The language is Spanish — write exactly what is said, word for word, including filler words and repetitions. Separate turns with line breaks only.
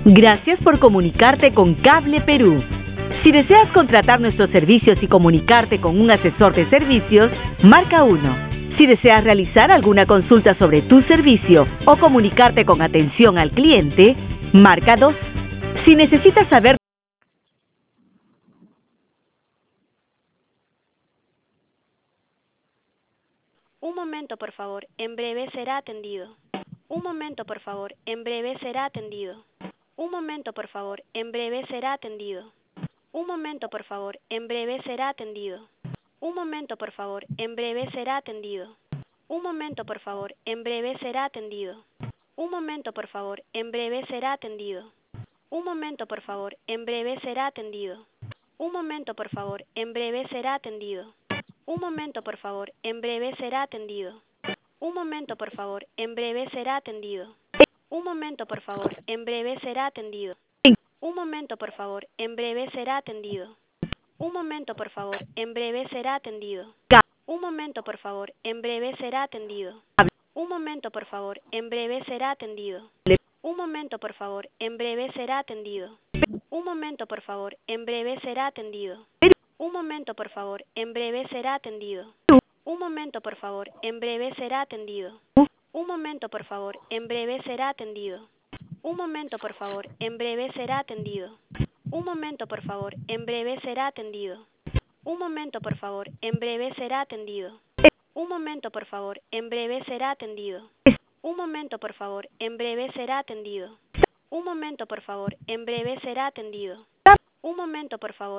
Gracias por comunicarte con Cable Perú. Si deseas contratar nuestros servicios y comunicarte con un asesor de servicios, marca uno. Si deseas realizar alguna consulta sobre tu servicio o comunicarte con atención al cliente, marca dos. Si necesitas saber...
Un momento, por favor. En breve será atendido. Un momento, por favor. En breve será atendido. Un momento, por favor. En breve será atendido. Un momento, por favor. En breve será atendido. Un momento, por favor. En breve será atendido. Un momento, por favor. En breve será atendido. Un momento, por favor. En breve será atendido. Un momento, por favor. En breve será atendido. Un momento, por favor. En breve será atendido. Un momento, por favor. En breve será atendido. Un momento, por favor. En breve será atendido. Un momento, por favor. En breve será atendido. Un momento, por favor. En breve será atendido. Un momento, por favor. En breve será atendido. Un momento, por favor. En breve será atendido. Un momento, por favor. En breve será atendido. Un momento, por favor. En breve será atendido. Un momento, por favor. En breve será atendido. Un momento, por favor. En breve será atendido. Un momento, por favor. En breve será atendido. Un momento, por favor. En breve será atendido. Un momento, por favor. En breve será atendido. Un momento, por favor. En breve será atendido. Un momento, por favor. En breve será atendido. Un momento, por favor. En breve será atendido. Un momento, por favor. En breve será atendido. Un momento, por favor. En breve será atendido. Un momento, por favor.